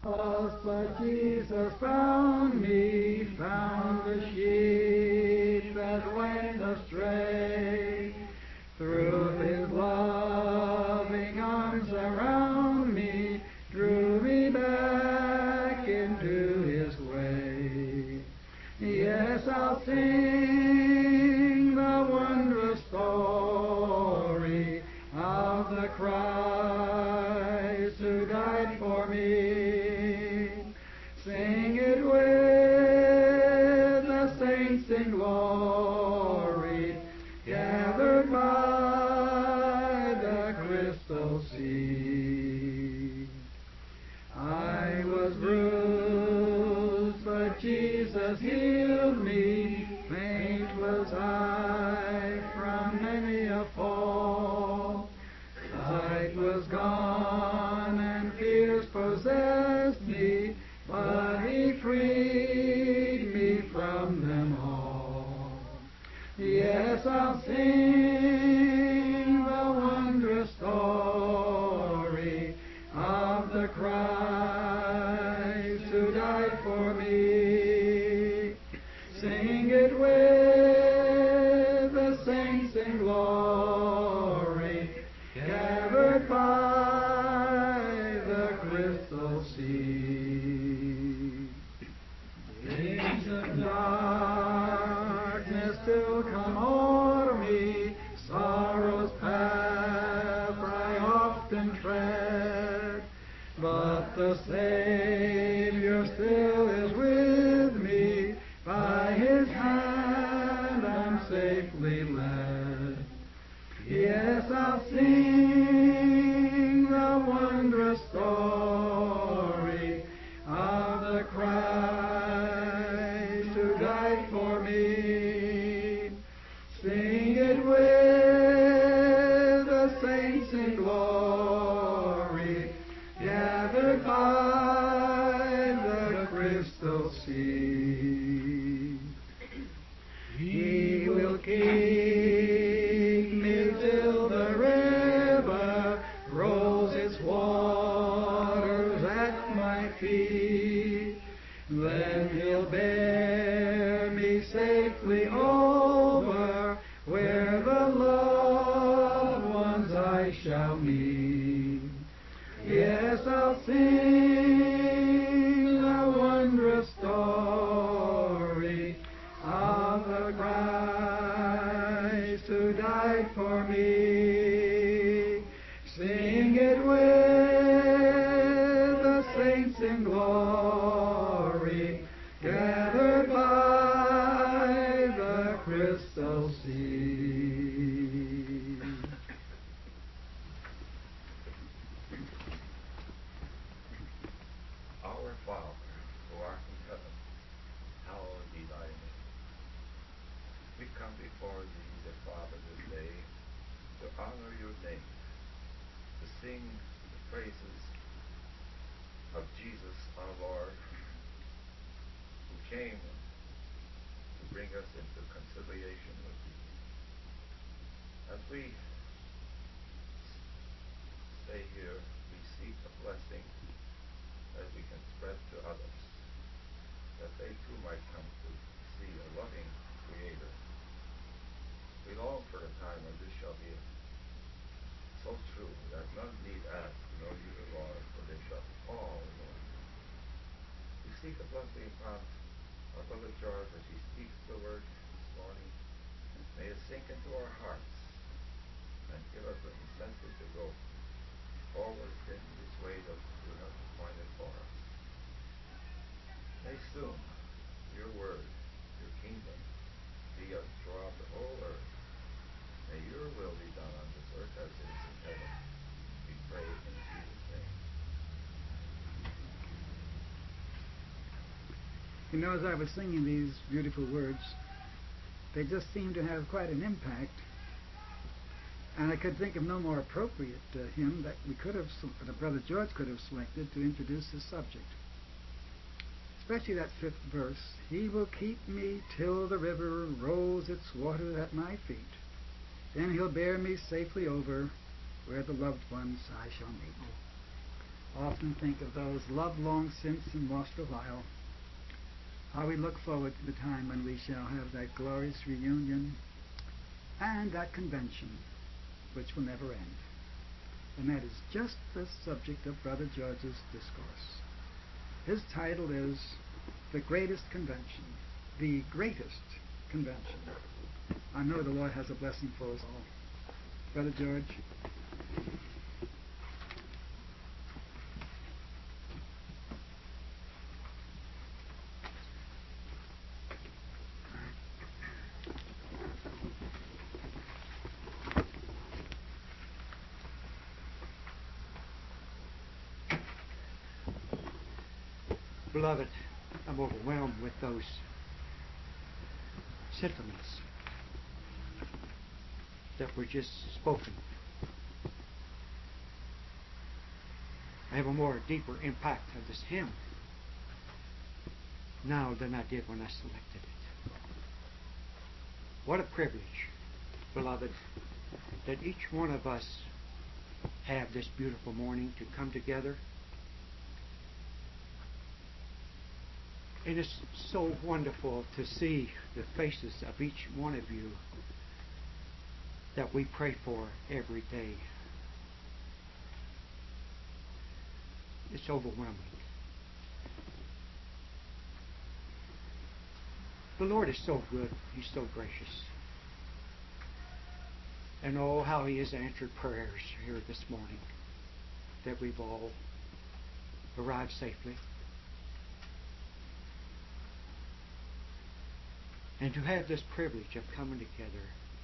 But Jesus found me, found the sheep that went astray. Through his loving arms around me, drew me back into his way. Yes, I'll sing the wondrous story of the Christ who died for me. Sing it with the saints in glory, gathered by the crystal sea. I was bruised, but Jesus healed me. Faint was I from many a fall. Sight was gone and fears possessed me, but he freed me from them all. Yes, I'll sing the wondrous story of the Christ who died for me. Sing it with the saints in glory, gathered by the crystal sea. Days of darkness still come o'er me, sorrow's path I often tread, but the Savior still is with me, by his hand I'm safely led. Yes, I'll sing the wondrous story of the Christ who died for me. Sing it with the saints in glory, gathered by the crystal sea. He will keep me till the river rolls its waters at my feet. Then he'll bear me safely over where the loved ones I shall meet. Yes, I'll sing the wondrous story of the Christ who died for me. Sing it with the saints in glory, gathered by the crystal sea. Our Father, who art in heaven, hallowed be thy name. We come before thee, the Father, this day, to honor your name, to sing the praises of Jesus our Lord, who came to bring us into conciliation with thee. As we stay here, we seek a blessing that we can spread to others, that they too might come to see a loving Creator. We long for the time when this shall be so true that none need ask to know you, the Lord, for they shall all know you. We seek a blessing upon our brother George as he speaks the word this morning. May it sink into our hearts and give us an incentive to go forward in this way that you have appointed for us. May soon your word, your kingdom, be us throughout the whole earth. May your will be done on this earth as it is in heaven. We pray in Jesus' name. You know, as I was singing these beautiful words, they just seemed to have quite an impact. And I could think of no more appropriate hymn that that Brother George could have selected to introduce this subject. Especially that fifth verse, he will keep me till the river rolls its water at my feet. Then he'll bear me safely over where the loved ones I shall meet. often think of those loved long since and lost a while. How we look forward to the time when we shall have that glorious reunion and that convention which will never end. And that is just the subject of Brother George's discourse. His title is The Greatest Convention. The Greatest Convention. I know the Lord has a blessing for us all. Brother George. Beloved, I'm overwhelmed with those sentiments that were just spoken. I have a more deeper impact of this hymn now than I did when I selected it. What a privilege, beloved, that each one of us have this beautiful morning to come together. And it's so wonderful to see the faces of each one of you that we pray for every day. It's overwhelming. The Lord is so good. He's so gracious. And oh, how He has answered prayers here this morning, that we've all arrived safely. And to have this privilege of coming together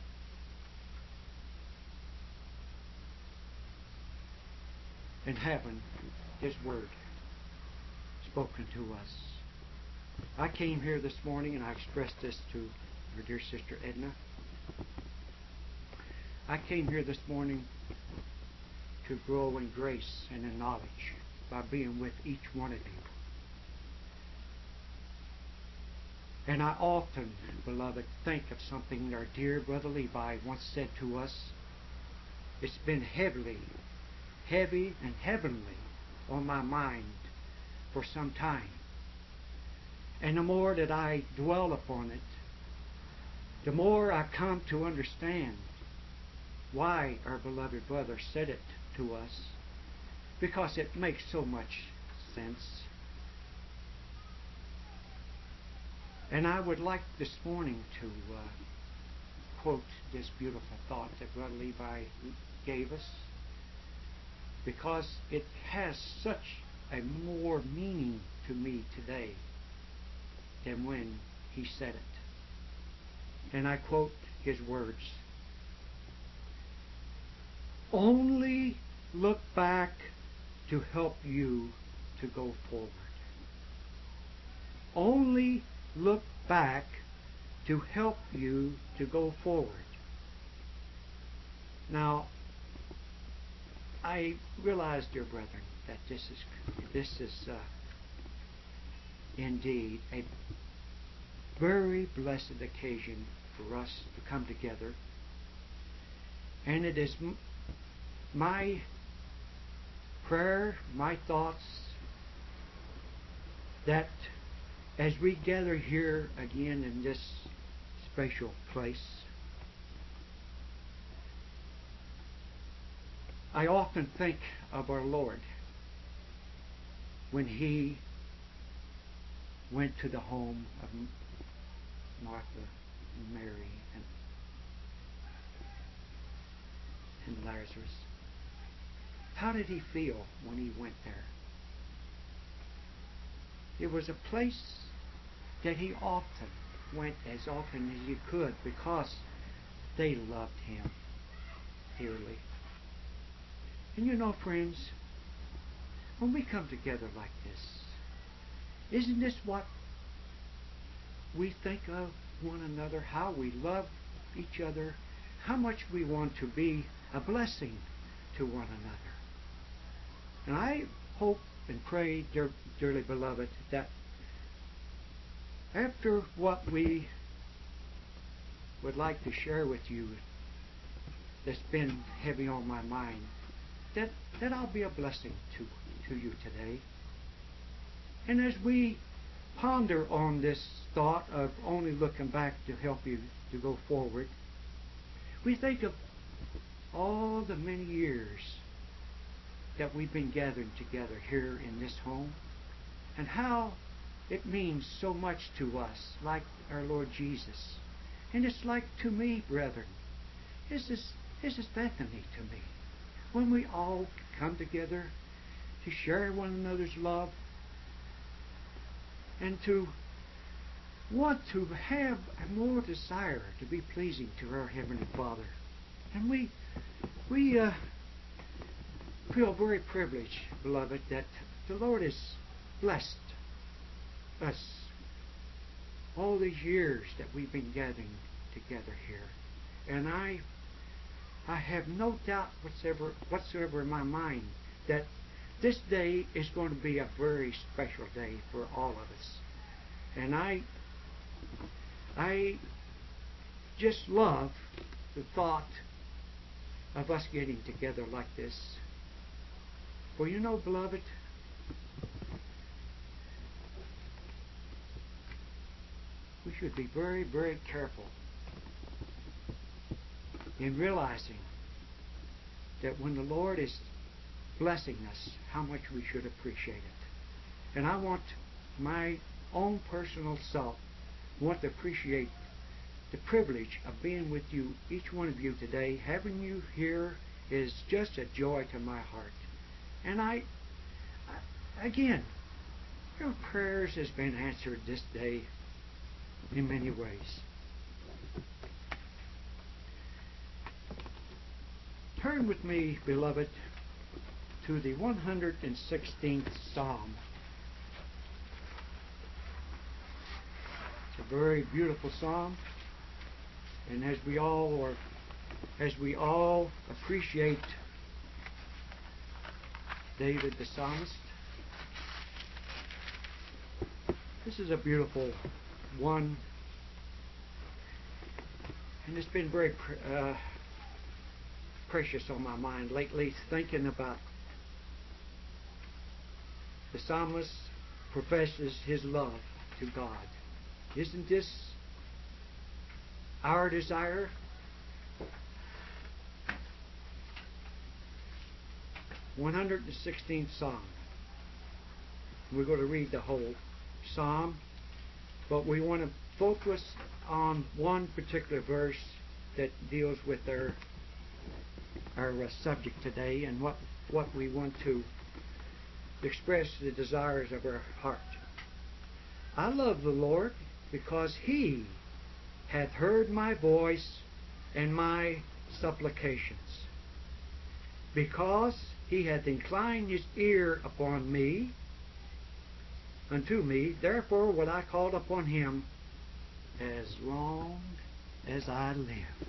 and having His Word spoken to us. I came here this morning and I expressed this to our dear sister Edna. I came here this morning to grow in grace and in knowledge by being with each one of you. And I often, beloved, think of something our dear Brother Levi once said to us. It's been heavy and heavenly on my mind for some time. And the more that I dwell upon it, the more I come to understand why our beloved brother said it to us, because it makes so much sense. And I would like this morning to quote this beautiful thought that Brother Levi gave us, because it has such a more meaning to me today than when he said it. And I quote his words: "Only look back to help you to go forward. Only look back to help you to go forward." Now, I realize, dear brethren, that this is indeed a very blessed occasion for us to come together, and it is my prayer, my thoughts, that as we gather here again in this special place, I often think of our Lord when He went to the home of Martha and Mary and Lazarus. How did He feel when He went there? It was a place that He often went, as often as He could, because they loved Him dearly. And you know, friends, when we come together like this, isn't this what we think of one another? How we love each other, how much we want to be a blessing to one another. And I hope and pray, dearly beloved, that after what we would like to share with you that's been heavy on my mind, that I'll be a blessing to to you today. And as we ponder on this thought of only looking back to help you to go forward, we think of all the many years that we've been gathering together here in this home, and how it means so much to us, like our Lord Jesus. And it's like to me, brethren, this is Bethany to me. When we all come together to share one another's love and to want to have a more desire to be pleasing to our Heavenly Father. And we feel very privileged, beloved, that the Lord has blessed us all these years that we've been gathering together here. And I have no doubt whatsoever in my mind that this day is going to be a very special day for all of us. And I just love the thought of us getting together like this. For you know, beloved, we should be very, very careful in realizing that when the Lord is blessing us, how much we should appreciate it. And I want my own personal self to appreciate the privilege of being with you, each one of you today. Having you here is just a joy to my heart. And I again, your prayers has been answered this day in many ways. Turn with me, beloved, to the 116th Psalm. It's a very beautiful psalm, and as we all appreciate David the psalmist, this is a beautiful one, and it's been very precious on my mind lately, thinking about the psalmist professes his love to God. Isn't this our desire? (116th Psalm). We're going to read the whole psalm, but we want to focus on one particular verse that deals with our subject today, and what we want to express the desires of our heart. I love the Lord because He hath heard my voice and my supplications. Because He hath inclined His ear upon me, unto me, therefore will I call upon Him as long as I live.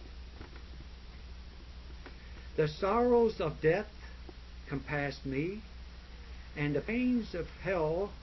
The sorrows of death compassed me, and the pains of hell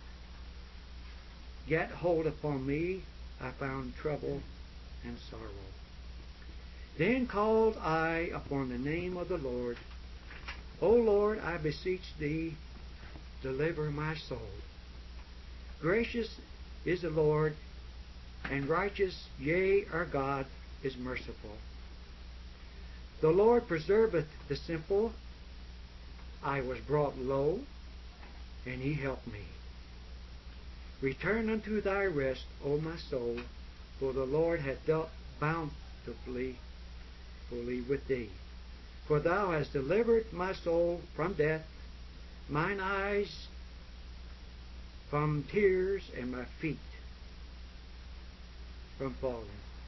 get hold upon me. I found trouble and sorrow. Then called I upon the name of the Lord. O Lord, I beseech Thee, deliver my soul. Gracious is the Lord, and righteous, yea, our God is merciful. The Lord preserveth the simple. I was brought low, and He helped me. Return unto thy rest, O my soul, for the Lord hath dealt bountifully with thee. For thou hast delivered my soul from death, mine eyes from tears, and my feet from falling.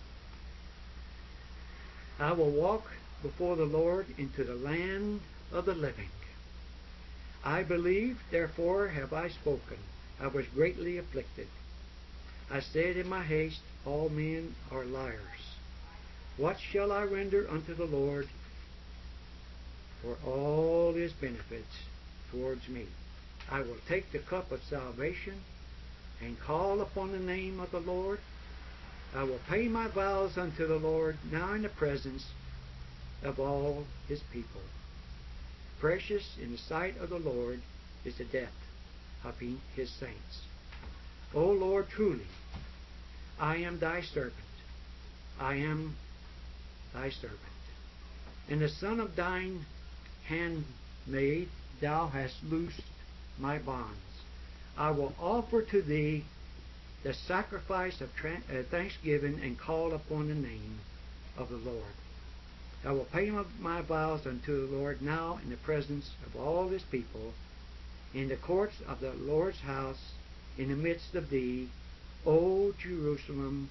I will walk before the Lord into the land of the living. I believed, therefore have I spoken. I was greatly afflicted. I said in my haste, all men are liars. What shall I render unto the Lord for all His benefits towards me? I will take the cup of salvation and call upon the name of the Lord. I will pay my vows unto the Lord now in the presence of all His people. Precious in the sight of the Lord is the death of his saints. O Lord, truly, I am thy servant. I am thy servant. And the son of thine handmaid, thou hast loosed my bonds. I will offer to thee the sacrifice of thanksgiving and call upon the name of the Lord. I will pay my vows unto the Lord now in the presence of all his people, in the courts of the Lord's house, in the midst of thee, O Jerusalem.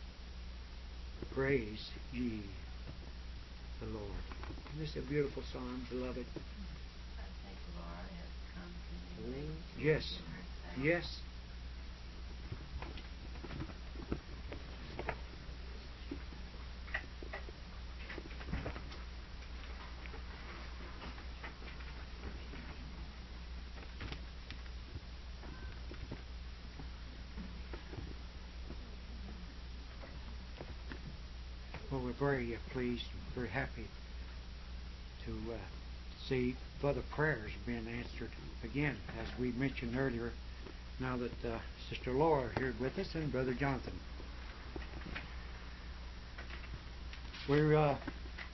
Praise ye the Lord. Isn't this a beautiful psalm, beloved? I think Laura has come to me. Oh, yes. Yes. Well, we're very pleased, very happy to see further prayers being answered again, as we mentioned earlier, now that Sister Laura here with us and Brother Jonathan. The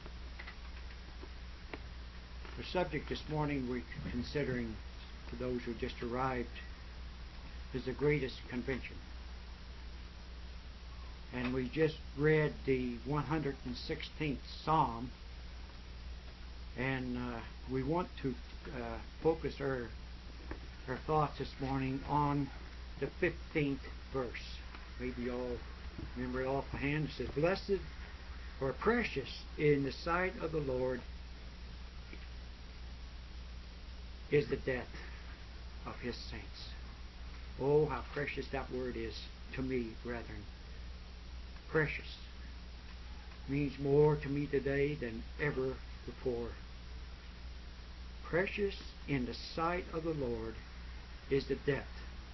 subject this morning we're considering, to those who just arrived, is the greatest convention. And we just read the 116th Psalm, and we want to focus our thoughts this morning on the 15th verse. Maybe you all remember it offhand. It says, "Blessed or precious in the sight of the Lord is the death of his saints." Oh, how precious that word is to me, brethren. Precious means more to me today than ever before. Precious in the sight of the Lord is the death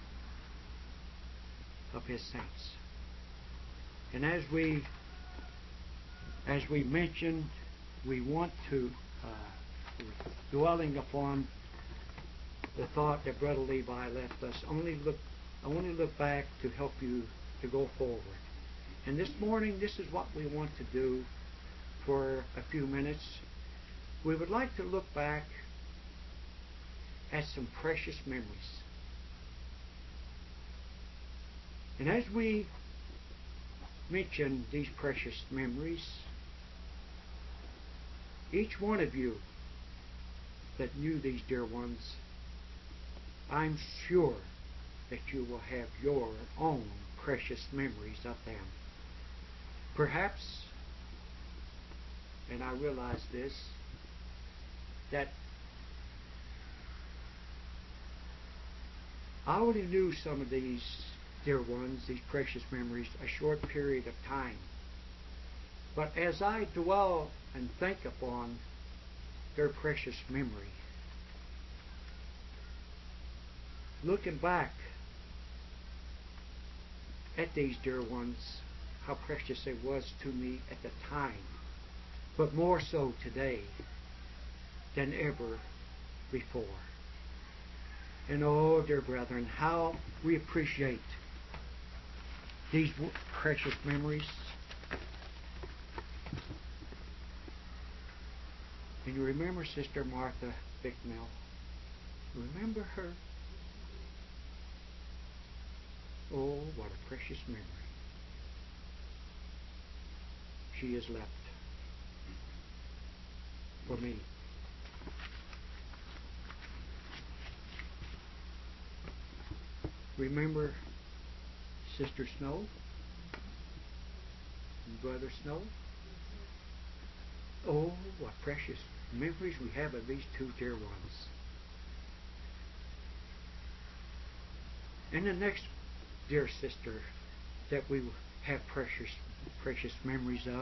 of his saints. And as we mentioned, we want to dwelling upon the thought that Brother Levi left us. Only look back to help you to go forward. And this morning, this is what we want to do for a few minutes. We would like to look back at some precious memories. And as we mention these precious memories, each one of you that knew these dear ones, I'm sure that you will have your own precious memories of them. Perhaps, and I realize this, that I only knew some of these dear ones, these precious memories, a short period of time. But as I dwell and think upon their precious memory, looking back at these dear ones, how precious it was to me at the time, but more so today than ever before. And oh, dear brethren, how we appreciate these precious memories. And you remember Sister Martha Bicknell? Remember her? Oh, what a precious memory. She is left for me. Remember Sister Snow and Brother Snow? Oh, what precious memories we have of these two dear ones. And the next dear sister that we have precious memories of,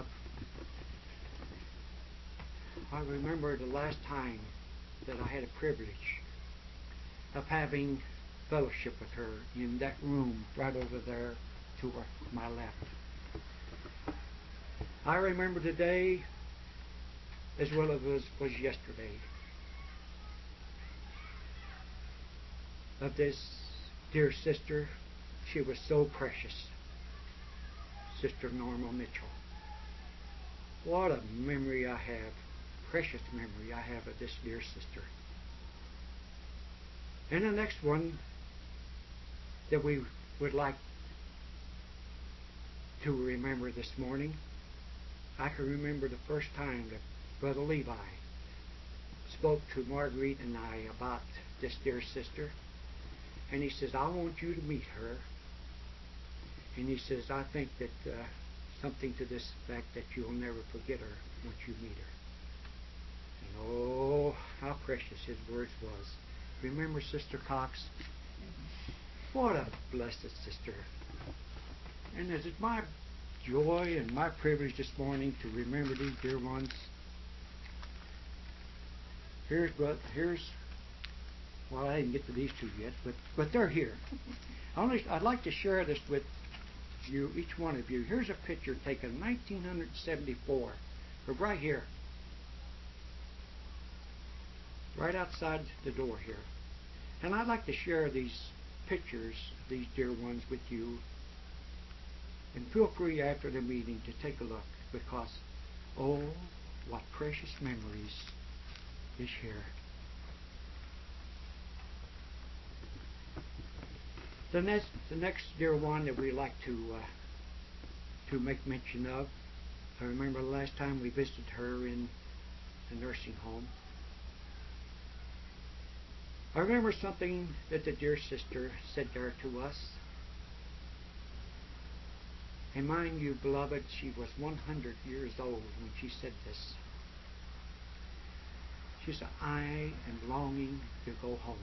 I remember the last time that I had a privilege of having fellowship with her in that room right over there to my left. I remember today as well as it was yesterday. of this dear sister. She was so precious. Sister Norma Mitchell. What a memory I have, precious memory I have of this dear sister. And the next one that we would like to remember this morning, I can remember the first time that Brother Levi spoke to Marguerite and I about this dear sister. And he says, I want you to meet her. And he says, I think that something to this effect that you'll never forget her once you meet her. And oh, how precious his words was. Remember Sister Cox? What a blessed sister. And it is my joy and my privilege this morning to remember these dear ones. Well, I didn't get to these two yet, but they're here. I'd like to share this with you, each one of you. Here's a picture taken in 1974, right here, right outside the door here. And I'd like to share these pictures, these dear ones, with you. And feel free after the meeting to take a look, because, oh, what precious memories is here. The next dear one that we like to make mention of, I remember the last time we visited her in a nursing home. I remember something that the dear sister said there to us. And mind you, beloved, she was 100 years old when she said this. She said, I am longing to go home.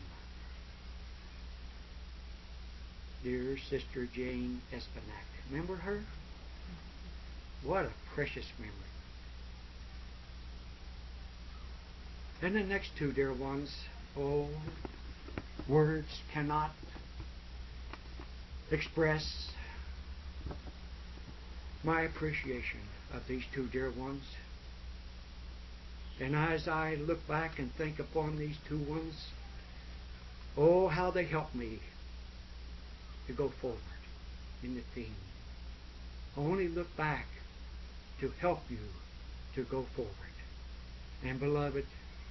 Dear Sister Jane Espinack. Remember her? What a precious memory. And the next two dear ones, oh, words cannot express my appreciation of these two dear ones. And as I look back and think upon these two ones, oh, how they helped me to go forward in the theme. Only look back to help you to go forward. And beloved,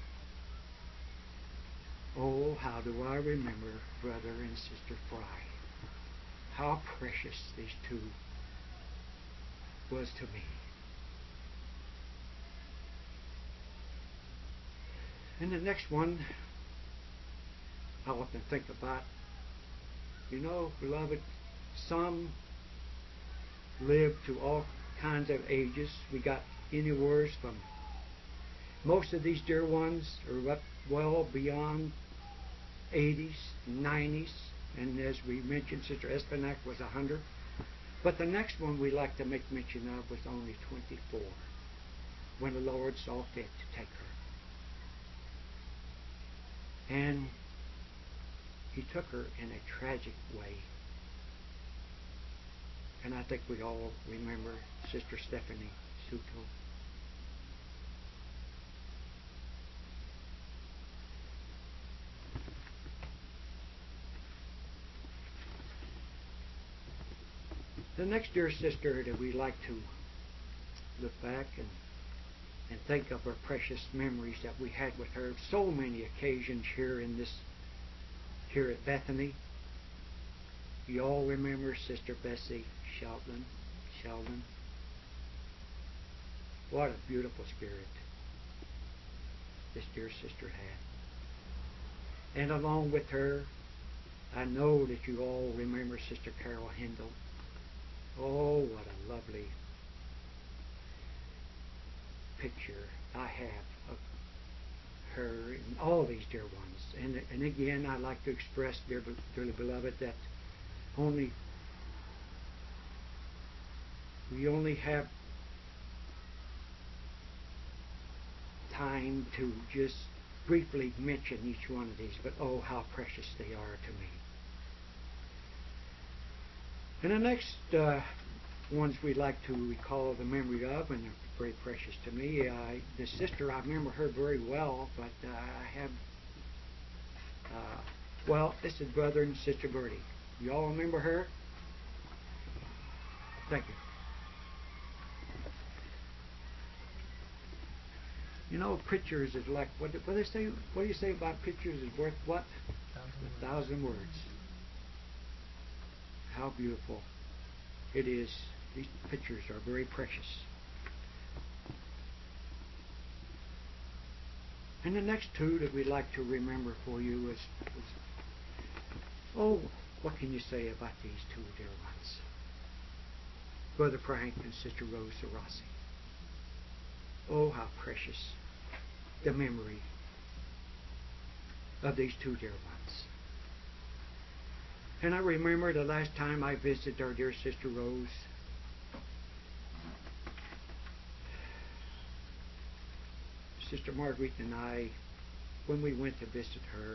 oh, how do I remember Brother and Sister Fry. How precious these two was to me. And the next one I often think about, you know, beloved, some live to all kinds of ages. We got anywhere from, most of these dear ones are up well beyond 80s, 90s, and as we mentioned, Sister Espinack was 100. But the next one we like to make mention of was only 24 when the Lord saw fit to take her. And He took her in a tragic way. And I think we all remember Sister Stephanie Suto. The next dear sister that we like to look back and think of her precious memories that we had with her, so many occasions here at Bethany. You all remember Sister Bessie Sheldon. What a beautiful spirit this dear sister had. And along with her, I know that you all remember Sister Carol Hindle. Oh, what a lovely picture I have of her and all these dear ones. And again, I'd like to express, dearly beloved, that we only have time to just briefly mention each one of these, but oh, how precious they are to me. And the next ones we'd like to recall the memory of, and they're very precious to me. The sister, I remember her very well, but I have Well, this is Brother and Sister Bertie. You all remember her? Thank you. You know, pictures is like what do they say? What do you say about pictures is worth what? 1,000 words. How beautiful it is. These pictures are very precious. And the next two that we'd like to remember for you is what can you say about these two dear ones? Brother Frank and Sister Rose Rossi. Oh, how precious the memory of these two dear ones. And I remember the last time I visited our dear Sister Rose. Sister Marguerite and I, when we went to visit her,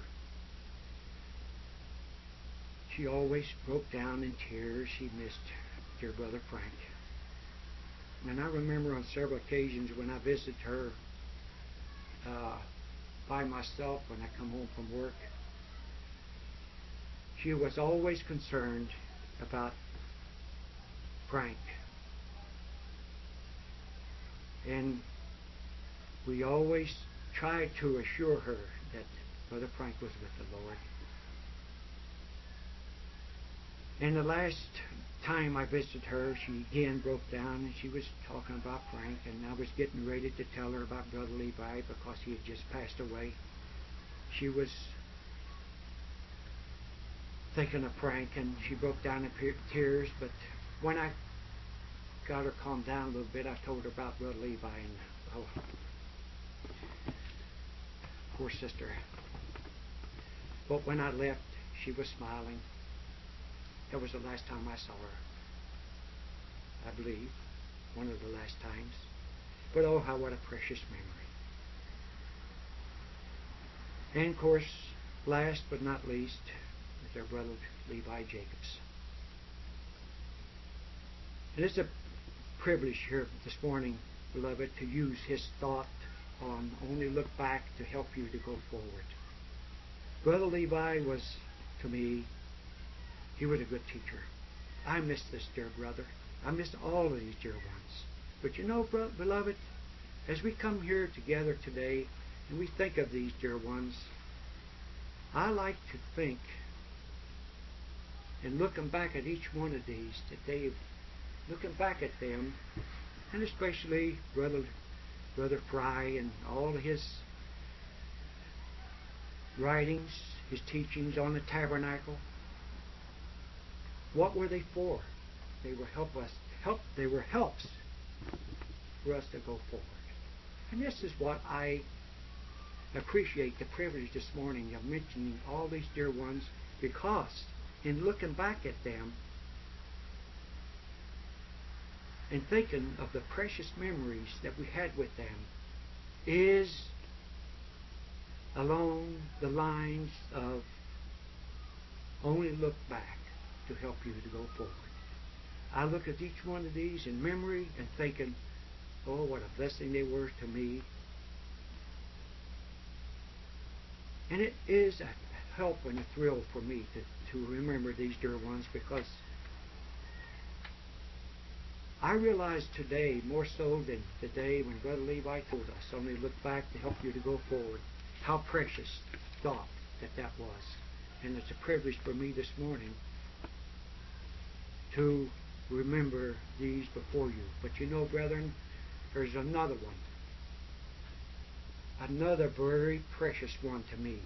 she always broke down in tears. She missed dear Brother Frank. And I remember on several occasions when I visited her by myself when I come home from work, she was always concerned about Frank. And we always tried to assure her that Brother Frank was with the Lord. And the last time I visited her, she again broke down and she was talking about Frank, and I was getting ready to tell her about Brother Levi because he had just passed away. She was thinking of Frank and she broke down in tears, but when I got her calmed down a little bit, I told her about Brother Levi, and poor sister. But when I left, she was smiling. That was the last time I saw her, I believe, one of the last times. But oh, what a precious memory. And of course, last but not least, is our Brother Levi Jacobs. And it's a privilege here this morning, beloved, to use his thought on only look back to help you to go forward. Brother Levi was, to me, he was a good teacher. I miss this dear brother. I miss all of these dear ones. But you know, beloved, as we come here together today and we think of these dear ones, I like to think, and looking back at each one of these, looking back at them, and especially Brother Fry and all of his writings, his teachings on the tabernacle. What were they for? They were they were helps for us to go forward. And this is what I appreciate the privilege this morning of mentioning all these dear ones, because in looking back at them and thinking of the precious memories that we had with them is along the lines of only look back to help you to go forward. I look at each one of these in memory and thinking, oh, what a blessing they were to me. And it is a help and a thrill for me to remember these dear ones, because I realize today, more so than the day when Brother Levi told us, only look back to help you to go forward, how precious thought that was. And it's a privilege for me this morning to remember these before you. But you know, brethren, there's another one. Another very precious one to me.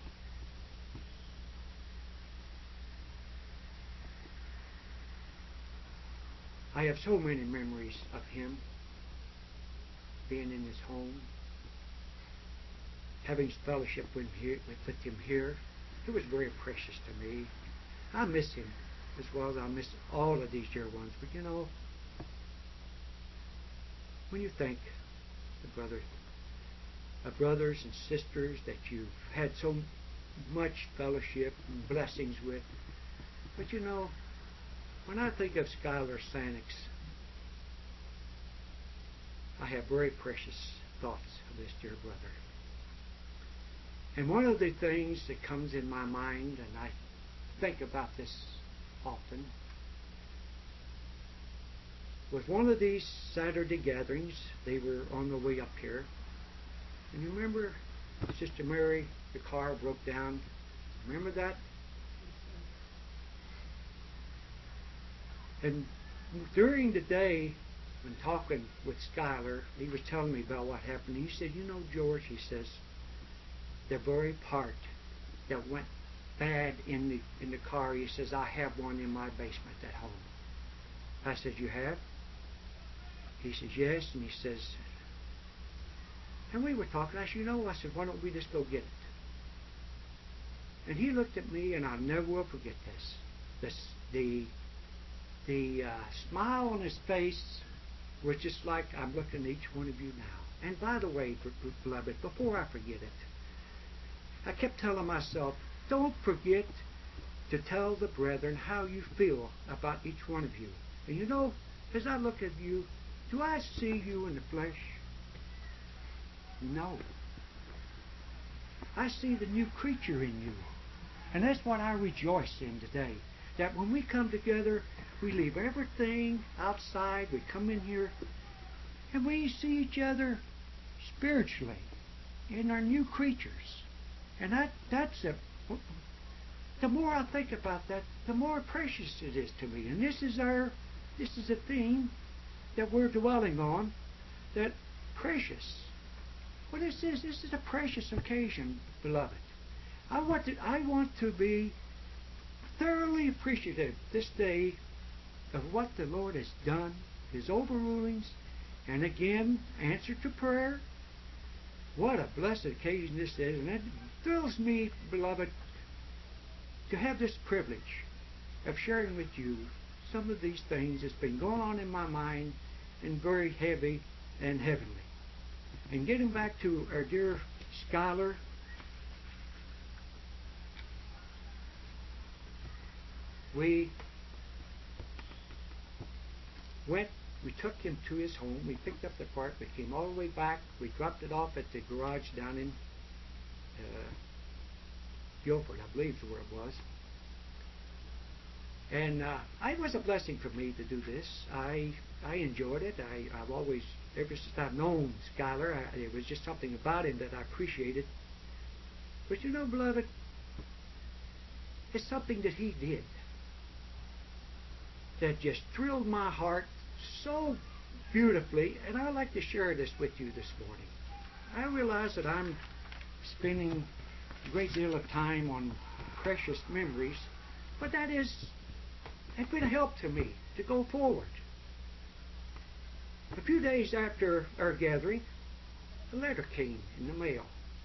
I have so many memories of him, being in his home, having fellowship with him here. It was very precious to me. I miss him as well as I miss all of these dear ones. But you know, when you think of brothers and sisters that you've had so much fellowship and blessings with, but you know, when I think of Schuyler Sanix, I have very precious thoughts of this dear brother. And one of the things that comes in my mind, and I think about this often, was one of these Saturday gatherings. They were on the way up here. And you remember Sister Mary, the car broke down. Remember that? And during the day, when talking with Schuyler, he was telling me about what happened. He said, you know, George, he says, the very part that went bad in the car, he says, I have one in my basement at home. I said, you have? He says, yes. And he says, and we were talking. I said, you know, I said, why don't we just go get it? And he looked at me, and I never will forget this. The smile on his face was just like I'm looking at each one of you now. And by the way, beloved, before I forget it, I kept telling myself, don't forget to tell the brethren how you feel about each one of you. And you know, as I look at you, do I see you in the flesh? No. I see the new creature in you. And that's what I rejoice in today. That when we come together, we leave everything outside, we come in here, and we see each other spiritually in our new creatures. And the more I think about that, the more precious it is to me. And this is a theme that we're dwelling on, that precious. What is this? This is a precious occasion, beloved. I want to be thoroughly appreciative this day of what the Lord has done, His overrulings, and again, answer to prayer. What a blessed occasion this is, and it thrills me, beloved, to have this privilege of sharing with you some of these things that's been going on in my mind and very heavy and heavenly. And getting back to our dear Schuyler, we took him to his home. We picked up the part. We came all the way back. We dropped it off at the garage down in Guilford, I believe is where it was. And it was a blessing for me to do this. I enjoyed it. I've always, ever since I've known Schuyler, it was just something about him that I appreciated. But you know, beloved, it's something that he did that just thrilled my heart so beautifully, and I'd like to share this with you this morning. I realize that I'm spending a great deal of time on precious memories, but it's been a help to me to go forward. A few days after our gathering, a letter came in the mail.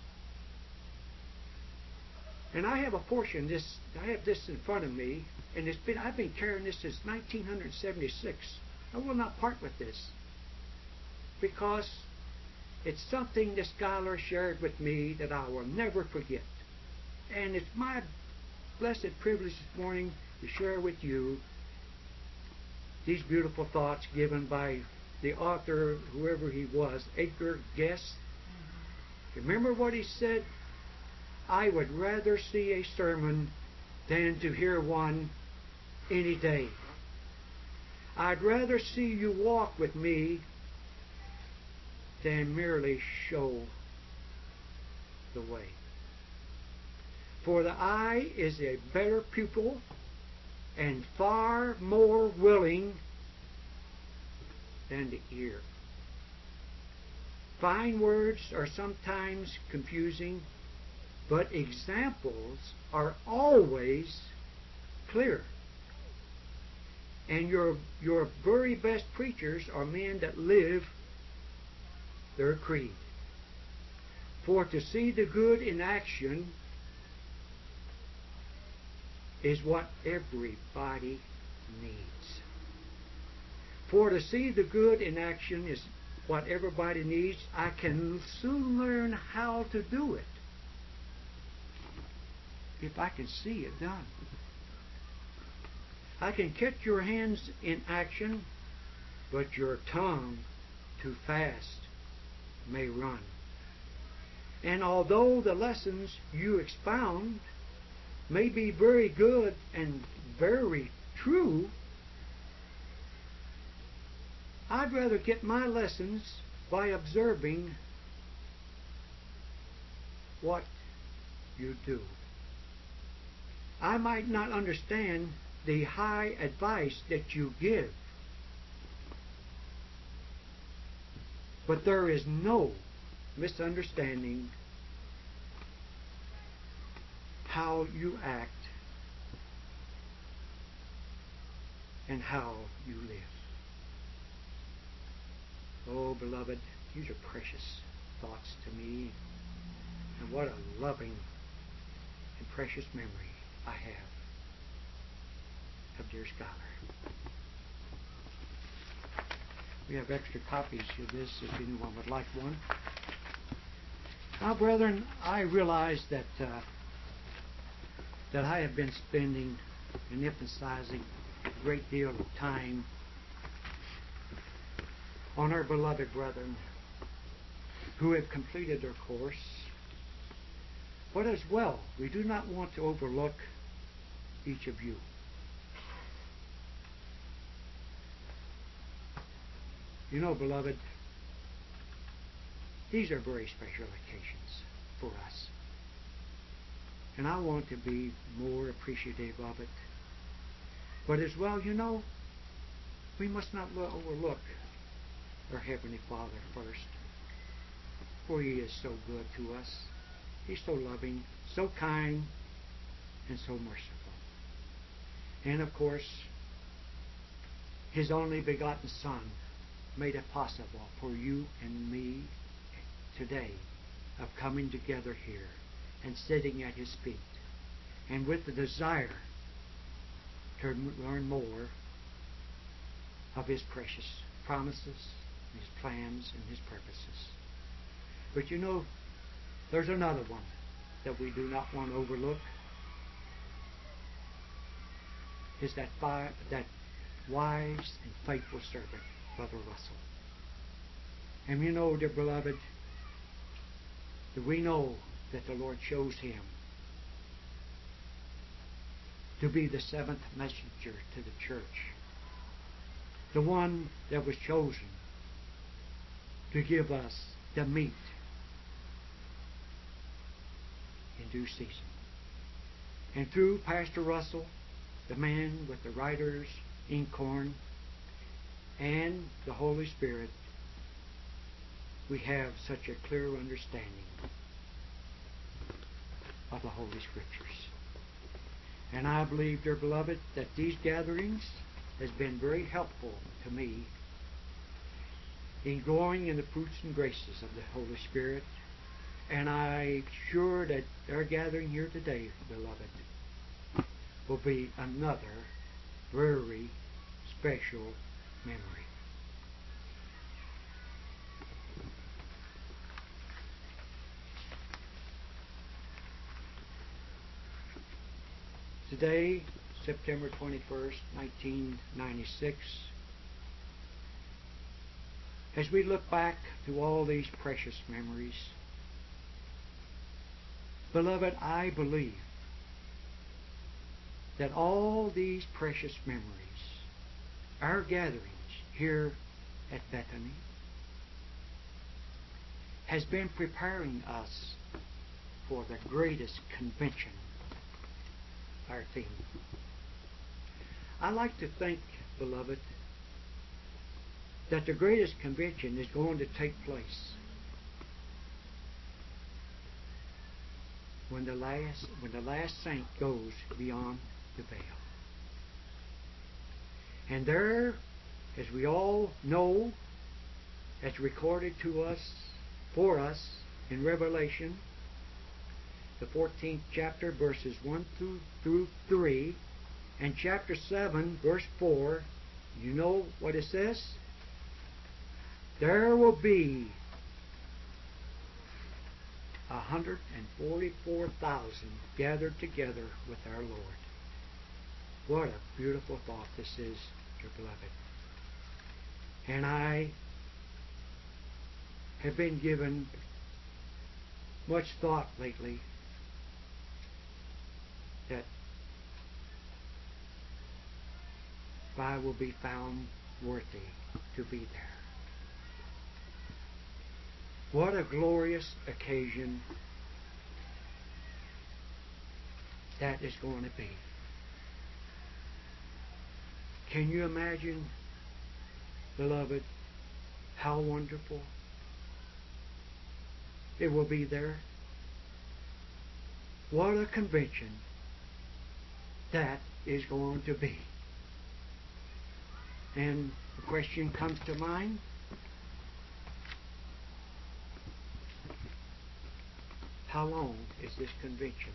And I have a portion, I have this in front of me, and I've been carrying this since 1976. I will not part with this, because it's something that Schuyler shared with me that I will never forget. And it's my blessed privilege this morning to share with you these beautiful thoughts given by the author, whoever he was, Edgar Guest. Remember what he said? I would rather see a sermon than to hear one any day. I'd rather see you walk with me than merely show the way. For the eye is a better pupil and far more willing than the ear. Fine words are sometimes confusing, but examples are always clear. And your very best preachers are men that live their creed. For to see the good in action is what everybody needs. For to see the good in action is what everybody needs. I can soon learn how to do it if I can see it done. I can catch your hands in action, but your tongue too fast may run. And although the lessons you expound may be very good and very true, I'd rather get my lessons by observing what you do. I might not understand the high advice that you give, but there is no misunderstanding how you act and how you live. Oh, beloved, these are precious thoughts to me, and what a loving and precious memory I have of dear Schuyler. We have extra copies of this if anyone would like one. Now, brethren, I realize that I have been spending and emphasizing a great deal of time on our beloved brethren who have completed their course. But as well, we do not want to overlook each of you. You know, beloved, these are very special occasions for us. And I want to be more appreciative of it. But as well, you know, we must not overlook our Heavenly Father first. For He is so good to us. He's so loving, so kind, and so merciful. And of course, His only begotten Son made it possible for you and me today of coming together here and sitting at His feet, and with the desire to learn more of His precious promises, His plans, and His purposes. But you know, there's another one that we do not want to overlook. Is that wise and faithful servant, Brother Russell. And you know, dear beloved, that we know that the Lord chose him to be the seventh messenger to the church, the one that was chosen to give us the meat in due season. And through Pastor Russell, the man with the writer's inkhorn, and the Holy Spirit, we have such a clear understanding of the Holy Scriptures. And I believe, dear beloved, that these gatherings has been very helpful to me in growing in the fruits and graces of the Holy Spirit. And I'm sure that our gathering here today, beloved, will be another very special memory. Today, September 21st, 1996, as we look back to all these precious memories, beloved, I believe that all these precious memories, our gatherings here at Bethany, has been preparing us for the greatest convention, our theme. I like to think, beloved, that the greatest convention is going to take place when the last saint goes beyond the veil. And there, as we all know, as recorded to us, for us, in Revelation, the 14th chapter, verses 1 through 3, and chapter 7, verse 4, you know what it says? There will be 144,000 gathered together with our Lord. What a beautiful thought this is, dear beloved. And I have been given much thought lately that if I will be found worthy to be there. What a glorious occasion that is going to be. Can you imagine, beloved, how wonderful it will be there? What a convention that is going to be. And the question comes to mind, how long is this convention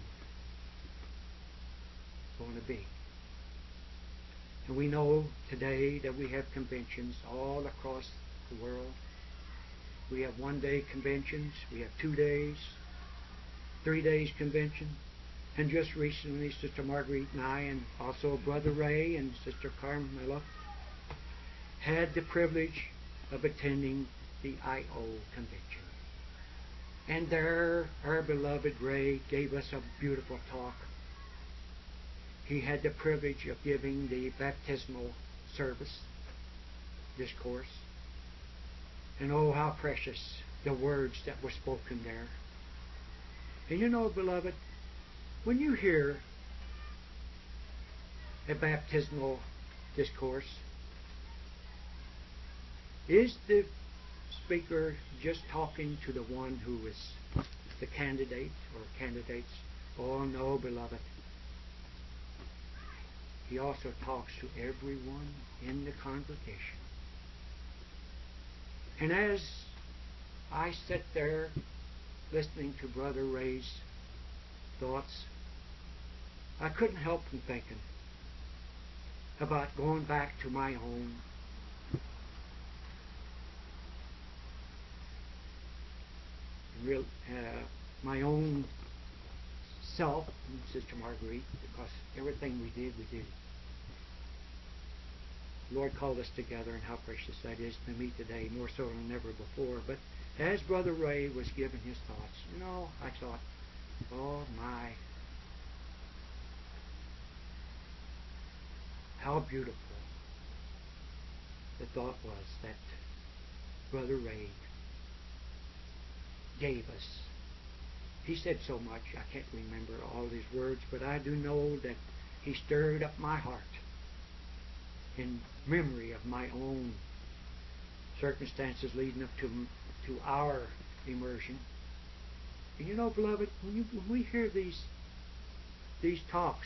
going to be? And we know today that we have conventions all across the world. We have 1-day conventions, we have 2 days, 3 days convention. And just recently, Sister Marguerite and I, and also Brother Ray and Sister Carmela, had the privilege of attending the I.O. convention. And there, our beloved Ray gave us a beautiful talk. He had the privilege of giving the baptismal service, discourse. And oh, how precious the words that were spoken there. And you know, beloved, when you hear a baptismal discourse, is the speaker just talking to the one who is the candidate or candidates? Oh no, beloved. He also talks to everyone in the congregation. And as I sat there listening to Brother Ray's thoughts, I couldn't help from thinking about going back to my own my own self, Sister Marguerite, because everything we did. The Lord called us together, and how precious that is to me today, more so than ever before. But as Brother Ray was giving his thoughts, I thought, oh my, how beautiful the thought was that Brother Ray gave us. He said so much, I can't remember all his words, but I do know that he stirred up my heart in memory of my own circumstances leading up to our immersion. And you know, beloved, when we hear these talks,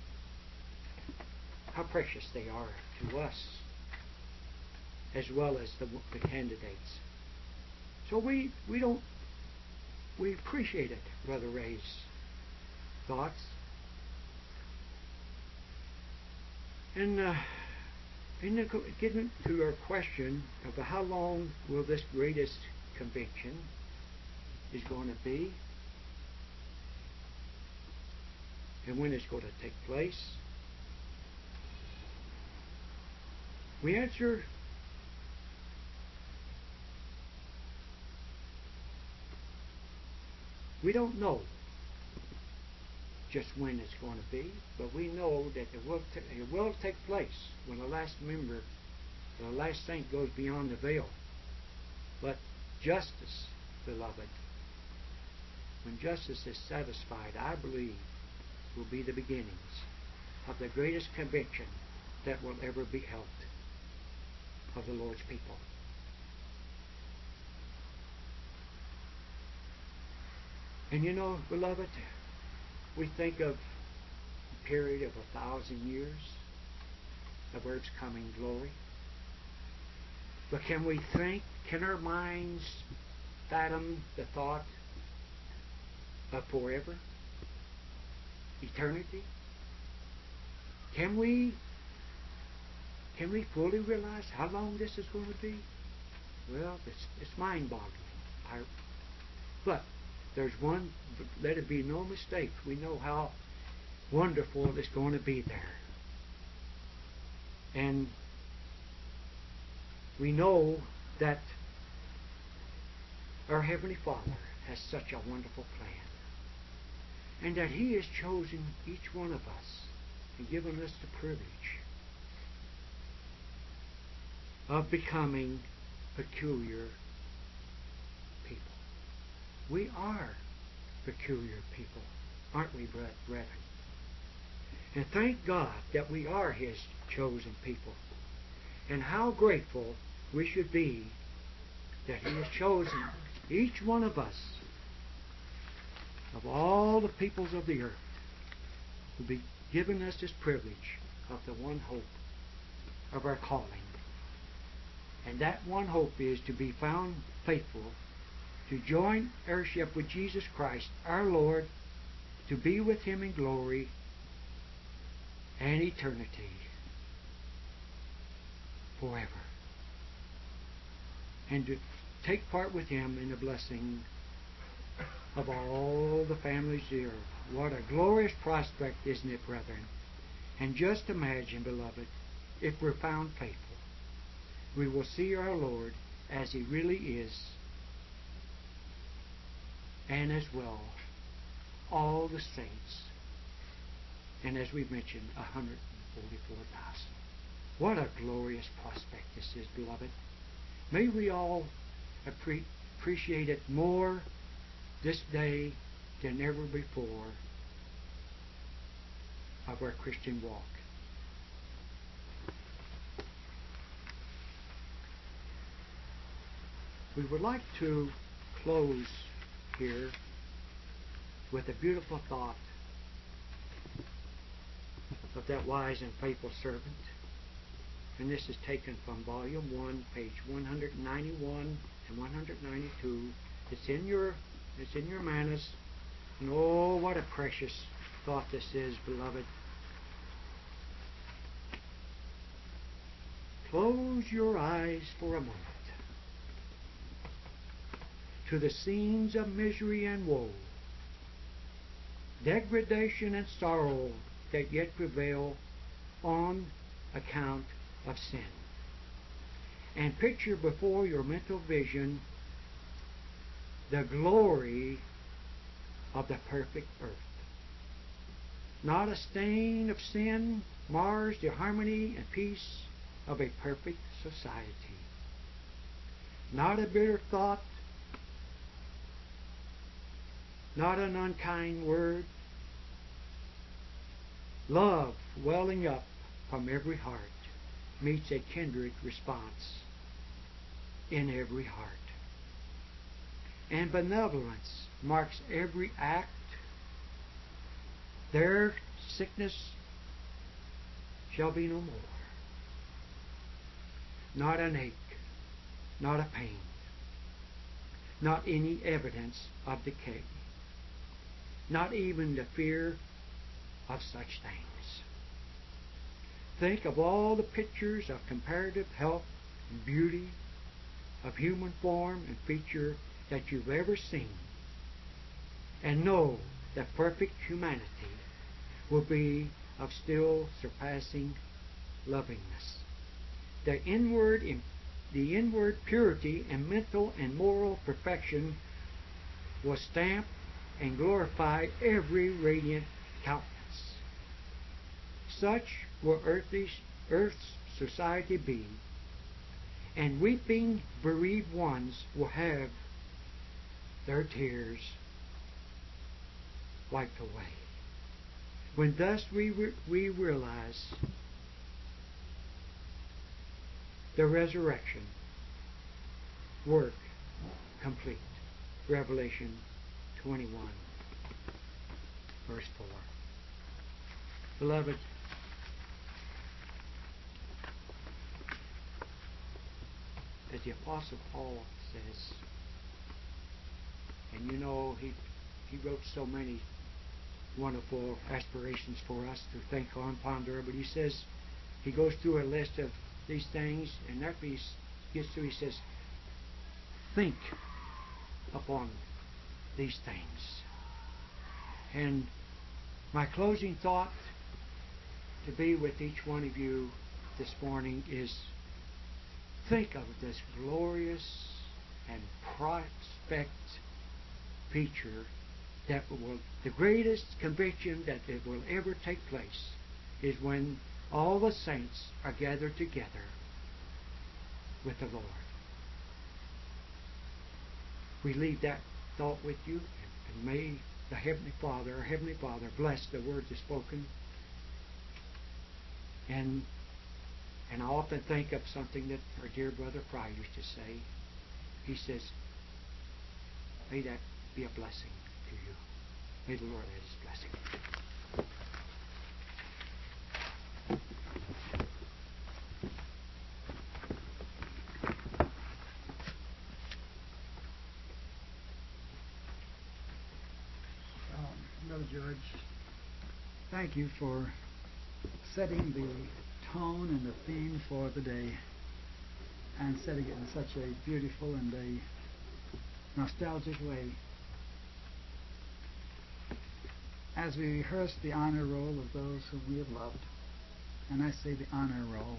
how precious they are to us, as well as the candidates. So we appreciate it, Brother Ray's thoughts. And getting to our question of how long will this greatest convention is going to be, and when it's going to take place, we answer we don't know just when it's going to be, but we know that it will take place when the last member, the last saint goes beyond the veil. But justice, beloved, when justice is satisfied, I believe, will be the beginnings of the greatest convention that will ever be held of the Lord's people. And you know, beloved, we think of a period of 1,000 years of earth's coming glory. But can our minds fathom the thought of forever? Eternity? Can we fully realize how long this is going to be? Well, it's mind-boggling. But there's one, let it be no mistake, we know how wonderful it's going to be there. And we know that our Heavenly Father has such a wonderful plan, and that He has chosen each one of us and given us the privilege of becoming peculiar people. We are peculiar people, aren't we, brethren? And thank God that we are His chosen people. And how grateful we should be that He has chosen each one of us, of all the peoples of the earth, to be given us this privilege of the one hope of our calling. And that one hope is to be found faithful, to join heirship with Jesus Christ, our Lord, to be with Him in glory and eternity forever, and to take part with Him in the blessing of all the families of the earth. What a glorious prospect, isn't it, brethren? And just imagine, beloved, if we're found faithful, we will see our Lord as He really is, and as well all the saints, and as we've mentioned, 144,000. What a glorious prospect this is, beloved. May we all appreciate it more this day than ever before of our Christian walk. We would like to close here with a beautiful thought of that wise and faithful servant. And this is taken from Volume 1, page 191 and 192. It's in your manus. And oh, what a precious thought this is, beloved. Close your eyes for a moment to the scenes of misery and woe, degradation and sorrow that yet prevail on account of sin, and picture before your mental vision the glory of the perfect earth. Not a stain of sin mars the harmony and peace of a perfect society. Not a bitter thought, not an unkind word. Love welling up from every heart meets a kindred response in every heart. And benevolence marks every act. Their sickness shall be no more. Not an ache, not a pain, not any evidence of decay, not even the fear of such things. Think of all the pictures of comparative health and beauty, of human form and feature that you've ever seen, and know that perfect humanity will be of still surpassing lovingness. The inward purity and mental and moral perfection will stamp and glorify every radiant countenance. Such will earth's society be, and weeping bereaved ones will have their tears wiped away. When thus we realize the resurrection work complete. Revelation 21, verse 4. Beloved, as the Apostle Paul says, and you know he wrote so many wonderful aspirations for us to think on, ponder, but he says, he goes through a list of these things, and after he gets through, he says, think upon these things. And my closing thought to be with each one of you this morning is, think of this glorious and prospect feature that will, the greatest conviction that it will ever take place is when all the saints are gathered together with the Lord. We leave that thought with you, and may the Heavenly Father, our Heavenly Father, bless the words that's spoken. And I often think of something that our dear brother Fry used to say. He says, may that be a blessing to you. May the Lord add His blessing. Brother George, thank you for setting the tone and the theme for the day, and setting it in such a beautiful and a nostalgic way. As we rehearse the honor roll of those whom we have loved, and I say the honor roll,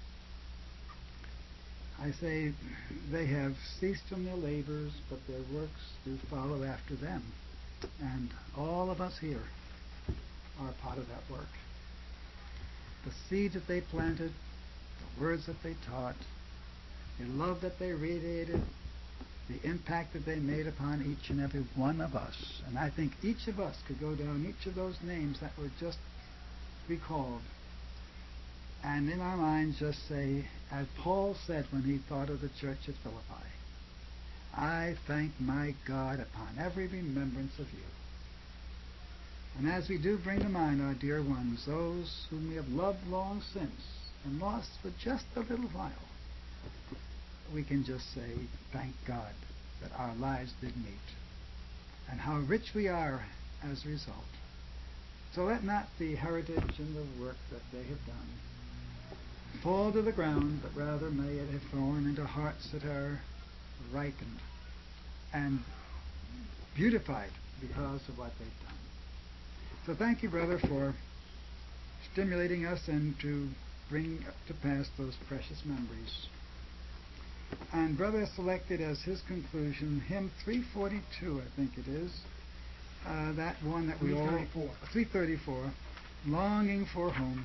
I say they have ceased from their labors, but their works do follow after them. And all of us here are a part of that work. The seed that they planted, the words that they taught, the love that they radiated, the impact that they made upon each and every one of us. And I think each of us could go down each of those names that were just recalled, and in our minds just say, as Paul said when he thought of the church at Philippi, I thank my God upon every remembrance of you. And as we do bring to mind our dear ones, those whom we have loved long since and lost for just a little while, we can just say, thank God that our lives did meet, and how rich we are as a result. So let not the heritage and the work that they have done fall to the ground, but rather may it have fallen into hearts that are ripened and beautified because of what they've done. So thank you, brother, for stimulating us and to bring to pass those precious memories. And brother selected as his conclusion hymn 342, I think it is, that one that we all 334, longing for home.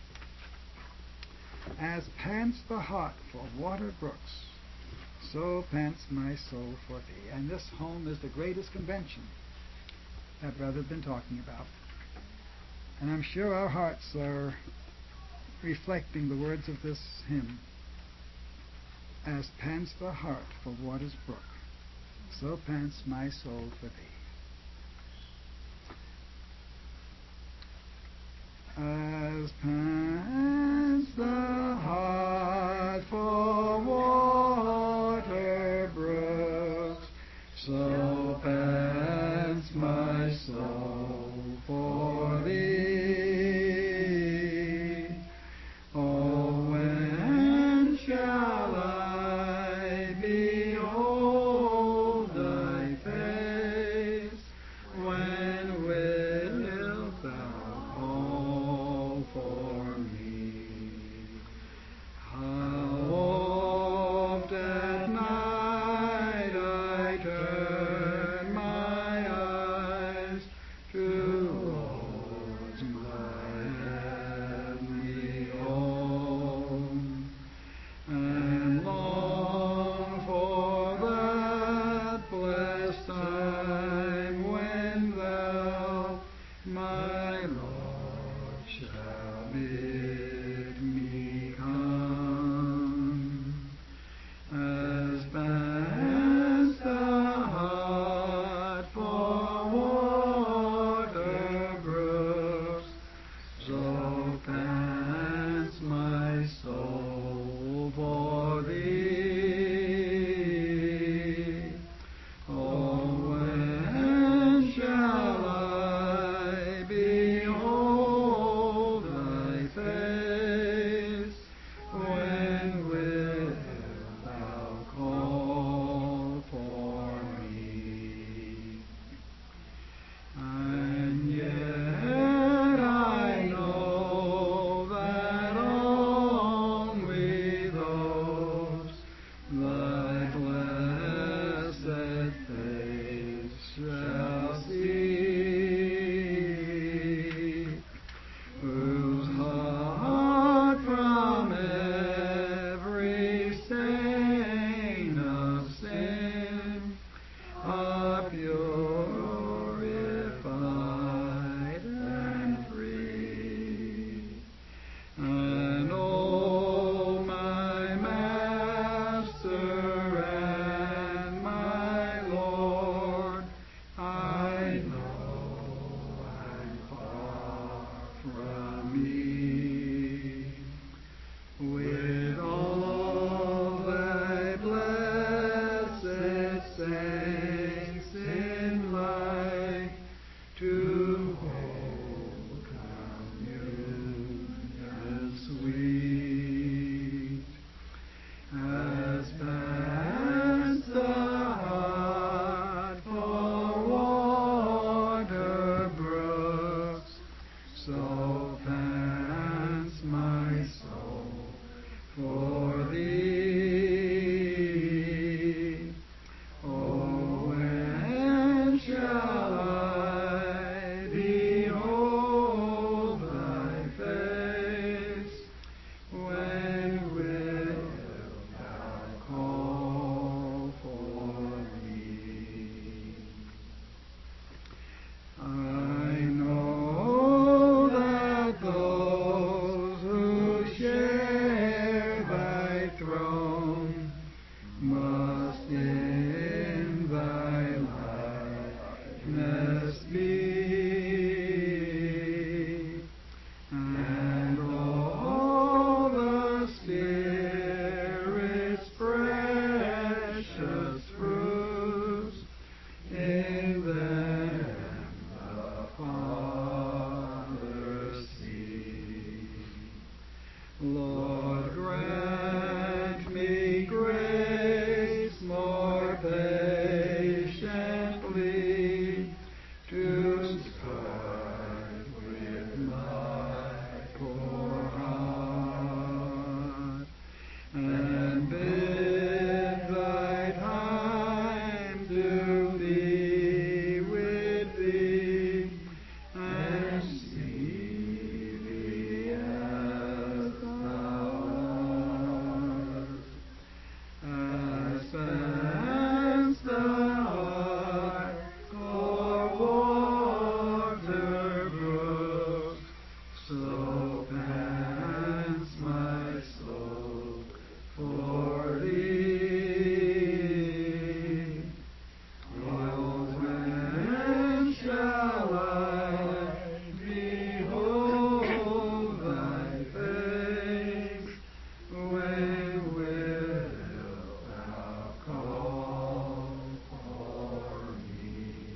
As pants the heart for water brooks, so pants my soul for thee. And this home is the greatest convention that brother's been talking about. And I'm sure our hearts are reflecting the words of this hymn. As pants the heart for water's brook, so pants my soul for thee. As pants the heart for water brooks, so pants my soul for thee. Oh, when shall I behold thy face? When wilt thou call for me? with all thy blessed saints in light to hold communion sweet as pants the heart for water brooks, so pants my soul for thee. Oh, when shall I behold thy face? When wilt thou call for me? I know that those who share thy throne must in thy likeness be, and all the Spirit's precious fruits in them the Father sees. Lord, grant me grace more patiently to strive with my poor heart, and bid thy time to be with thee, and see thee as thou art. As pants the heart for water brooks, so pants my soul for thee. Oh, when shall I behold thy face? When wilt thou call for me?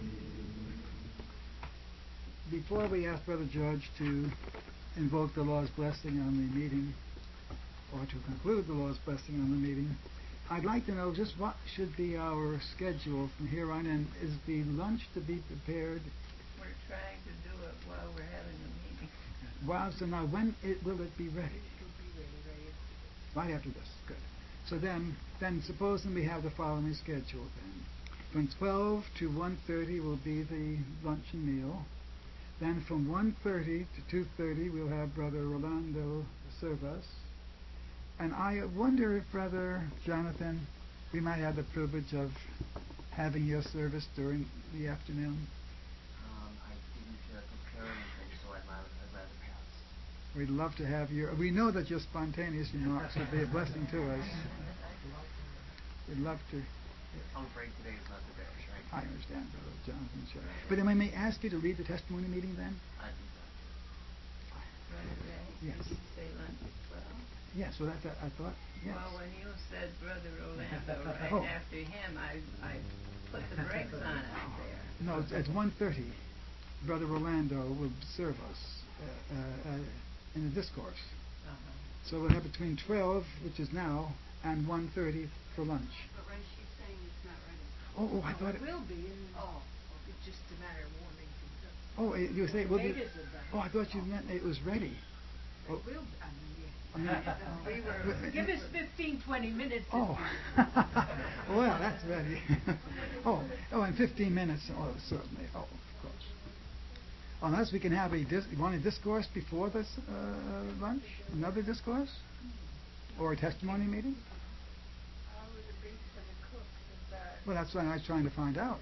Before we ask Brother George to invoke the Lord's blessing on the meeting, or to conclude the Lord's blessing on the meeting, I'd like to know just what should be our schedule from here on in. Is the lunch to be prepared? We're trying to do it while we're having a meeting. Wow, so now when will it be ready? It'll be ready. Right after this. Good. So then supposing we have the following schedule then. From 12 to 1:30 will be the luncheon meal. Then from 1:30 to 2:30 we'll have Brother Rolando serve us. And I wonder if, Brother Jonathan, we might have the privilege of having your service during the afternoon. I didn't prepare anything, so I'd rather pass. We'd love to have your... We know that your spontaneous remarks would be a blessing to us. We'd love to... I'm afraid today is not the day, right? I understand, Brother Jonathan, sure. But then we may ask you to lead the testimony meeting then? I'd be glad Brother Ray, Yes. did you say lunch at 12? Yes, well, I thought, yes. Well, when you said Brother Orlando right Oh. after him, I put the brakes on out there. No, it's 1:30. Brother Rolando will serve us in a discourse. Uh-huh. So we'll have between 12, which is now, and 1:30 for lunch. But Ray, she's saying it's not ready. Oh, I thought it... will be. It's just a matter of warming things up. Oh, you say it will be... Potatoes are done. Oh, I thought you meant it was ready. It Oh. will. I mean, I mean, we were. Give us 15, 20 minutes. Oh, well, that's ready. In 15 minutes. Oh, certainly. Oh, of course. Unless we can have a discourse before this lunch, another discourse, or a testimony meeting. How would it be for the cook? Well, that's what I was trying to find out.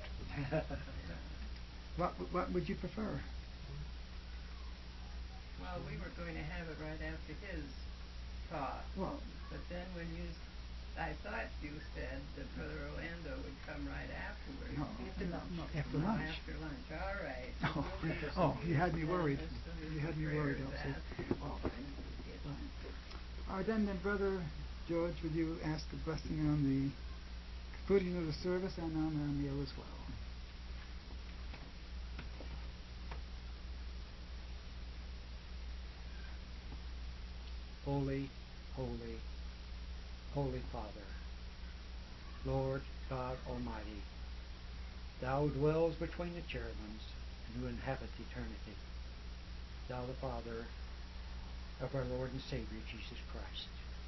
What would you prefer? Well, we were going to have it right after his talk. Well, But then I thought you said that Brother Orlando would come right afterwards. no, After lunch. no, after Oh, lunch. after lunch. All right. Oh, you had me worried. As soon as You had me prayer worried is also. asked. Oh, Then, Brother George, would you ask a blessing on the conclusion of the service and on our meal as well? Holy, holy, holy Father, Lord God Almighty, Thou dwells between the cherubims and who inhabit eternity. Thou the Father of our Lord and Savior Jesus Christ.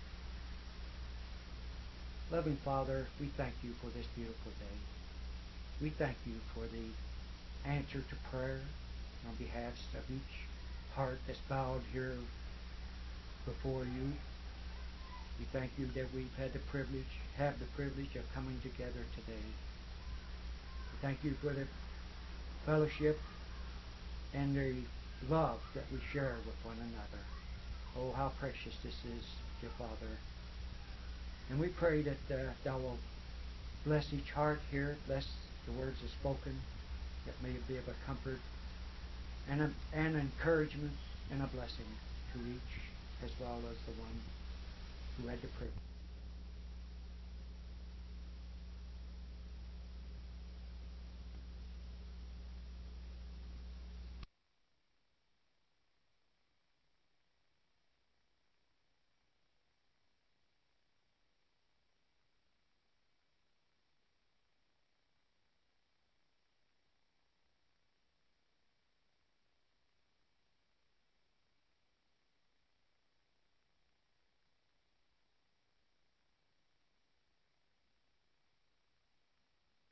Loving Father, we thank you for this beautiful day. We thank you for the answer to prayer on behalf of each heart that's bowed here before you. We thank you that we've have the privilege of coming together today. We thank you for the fellowship and the love that we share with one another. Oh, how precious this is, dear Father. And we pray that Thou will bless each heart here, bless the words that are spoken, that may be of a comfort and an encouragement and a blessing to each, as well as the one who had the privilege.